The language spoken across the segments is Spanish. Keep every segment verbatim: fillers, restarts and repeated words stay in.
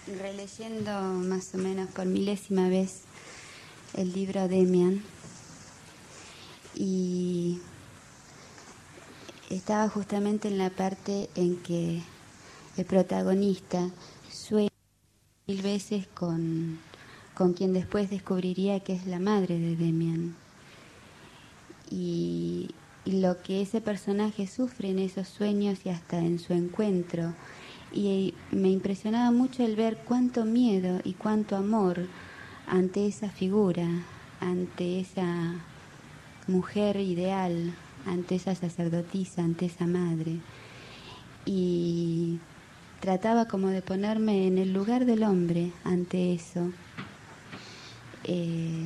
releyendo más o menos por milésima vez el libro Demian y estaba justamente en la parte en que el protagonista sueña mil veces con, con quien después descubriría que es la madre de Demian. Y, y lo que ese personaje sufre en esos sueños y hasta en su encuentro. Y me impresionaba mucho el ver cuánto miedo y cuánto amor ante esa figura, ante esa mujer ideal, ante esa sacerdotisa, ante esa madre. Y trataba como de ponerme en el lugar del hombre ante eso. Eh,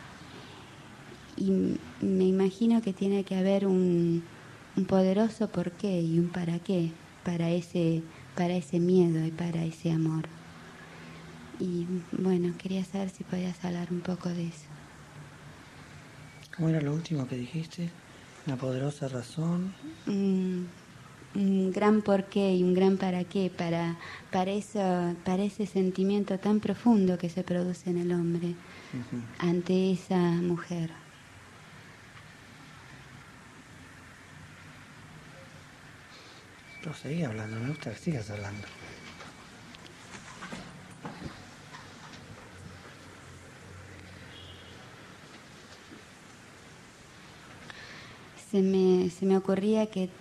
y me imagino que tiene que haber un, un poderoso porqué y un para qué para ese, para ese miedo y para ese amor. Y bueno, quería saber si podías hablar un poco de eso. ¿Cómo era lo último que dijiste? ¿Una poderosa razón? Un, un gran porqué y un gran para qué para, para, eso, para ese sentimiento tan profundo que se produce en el hombre uh-huh. ante esa mujer. Pero seguí hablando, me gusta que sigas hablando. Se me, se me ocurría que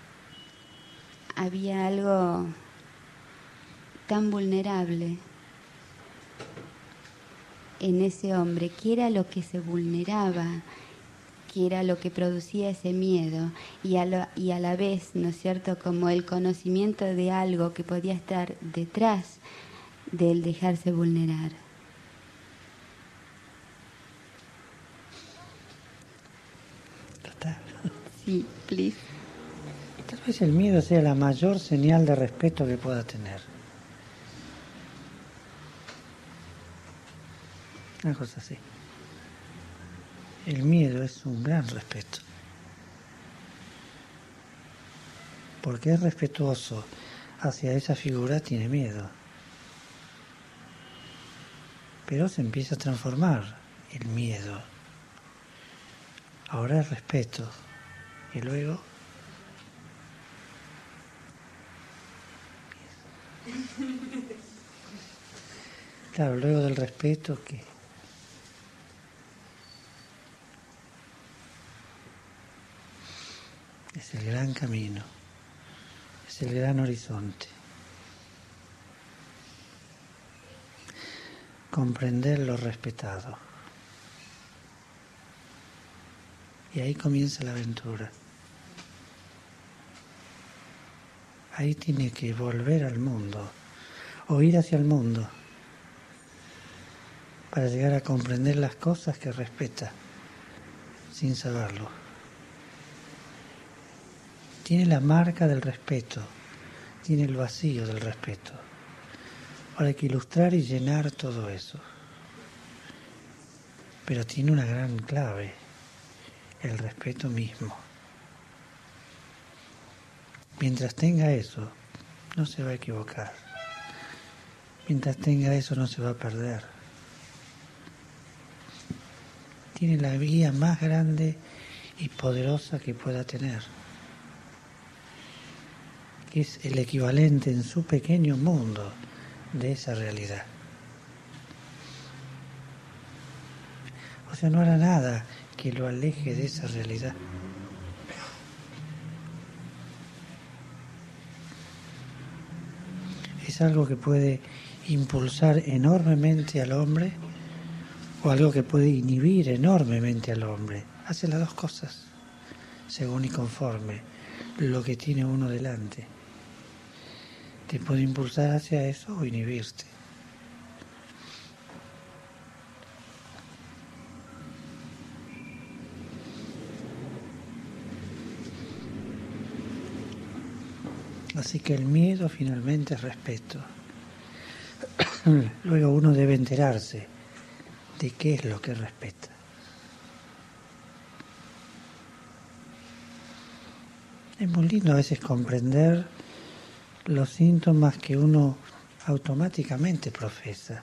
había algo tan vulnerable en ese hombre, que era lo que se vulneraba, que era lo que producía ese miedo, y a, lo, y a la vez, ¿no es cierto?, como el conocimiento de algo que podía estar detrás del dejarse vulnerar. Total. Sí, please. Tal vez el miedo sea la mayor señal de respeto que pueda tener. Una cosa así. El miedo es un gran respeto. Porque es respetuoso hacia esa figura, tiene miedo. Pero se empieza a transformar el miedo. Ahora es respeto. Y luego... Claro, luego del respeto, ¿qué? Es el gran camino. Es el gran horizonte. Comprender lo respetado. Y ahí comienza la aventura. Ahí tiene que volver al mundo, o ir hacia el mundo, para llegar a comprender las cosas que respeta, sin saberlo. Tiene la marca del respeto, tiene el vacío del respeto. Ahora hay que ilustrar y llenar todo eso. Pero tiene una gran clave, el respeto mismo. Mientras tenga eso, no se va a equivocar. Mientras tenga eso, no se va a perder. Tiene la guía más grande y poderosa que pueda tener, que es el equivalente en su pequeño mundo de esa realidad. O sea, no hará nada que lo aleje de esa realidad. Es algo que puede impulsar enormemente al hombre o algo que puede inhibir enormemente al hombre. Hace las dos cosas, según y conforme lo que tiene uno delante. Te puede impulsar hacia eso o inhibirte. Así que el miedo finalmente es respeto. Luego uno debe enterarse de qué es lo que respeta. Es muy lindo a veces comprender los síntomas que uno automáticamente profesa.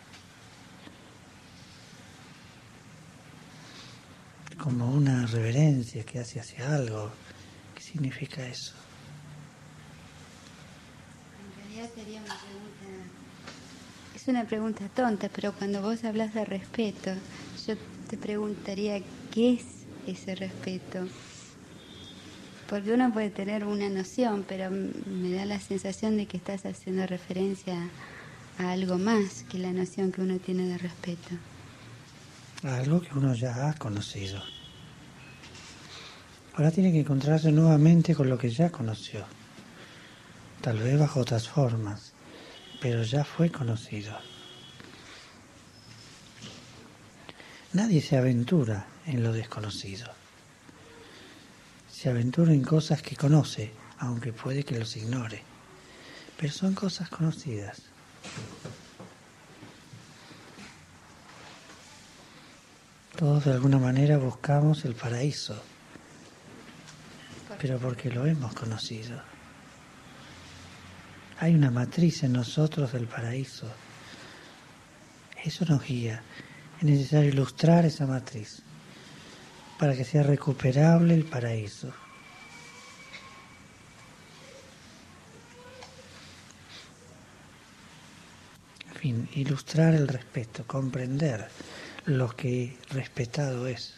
Como una reverencia que hace hacia algo. ¿Qué significa eso? En realidad sería una pregunta, es una pregunta tonta, pero cuando vos hablas de respeto, yo te preguntaría qué es ese respeto. Porque uno puede tener una noción, pero me da la sensación de que estás haciendo referencia a algo más que la noción que uno tiene de respeto. Algo que uno ya ha conocido. Ahora tiene que encontrarse nuevamente con lo que ya conoció. Tal vez bajo otras formas, pero ya fue conocido. Nadie se aventura en lo desconocido. Se aventura en cosas que conoce, aunque puede que los ignore. Pero son cosas conocidas. Todos de alguna manera buscamos el paraíso, pero porque lo hemos conocido. Hay una matriz en nosotros del paraíso. Eso nos guía. Es necesario ilustrar esa matriz para que sea recuperable el paraíso. En fin, ilustrar el respeto, comprender lo que respetado es.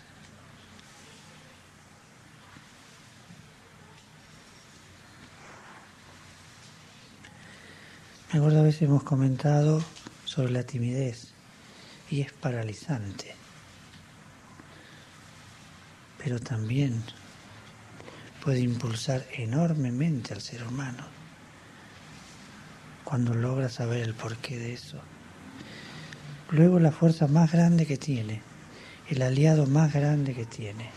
Me acuerdo a veces hemos comentado sobre la timidez y es paralizante, pero también puede impulsar enormemente al ser humano cuando logra saber el porqué de eso. Luego la fuerza más grande que tiene, el aliado más grande que tiene,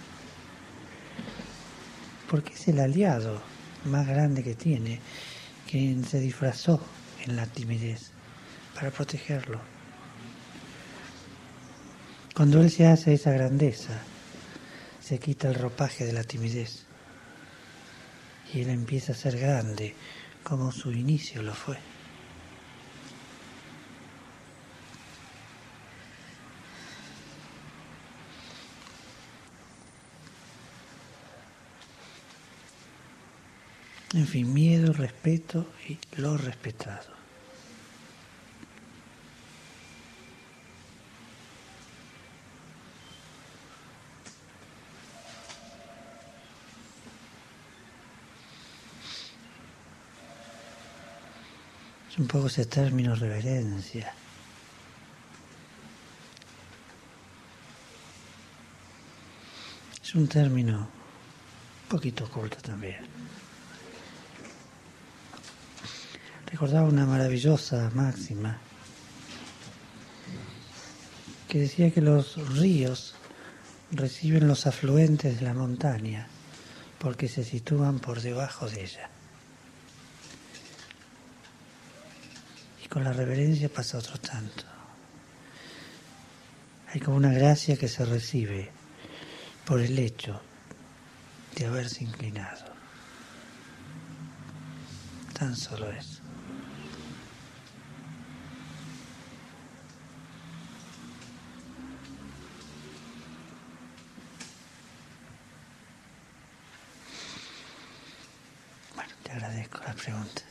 porque es el aliado más grande que tiene quien se disfrazó en la timidez para protegerlo. Cuando él se hace esa grandeza, se quita el ropaje de la timidez y él empieza a ser grande como su inicio lo fue. En fin, miedo, respeto y lo respetado. Es un poco ese término reverencia. Es un término un poquito oculto también. Recordaba una maravillosa máxima que decía que los ríos reciben los afluentes de la montaña porque se sitúan por debajo de ella. Y con la reverencia pasa otro tanto. Hay como una gracia que se recibe por el hecho de haberse inclinado. Tan solo eso. Bueno, te agradezco la pregunta.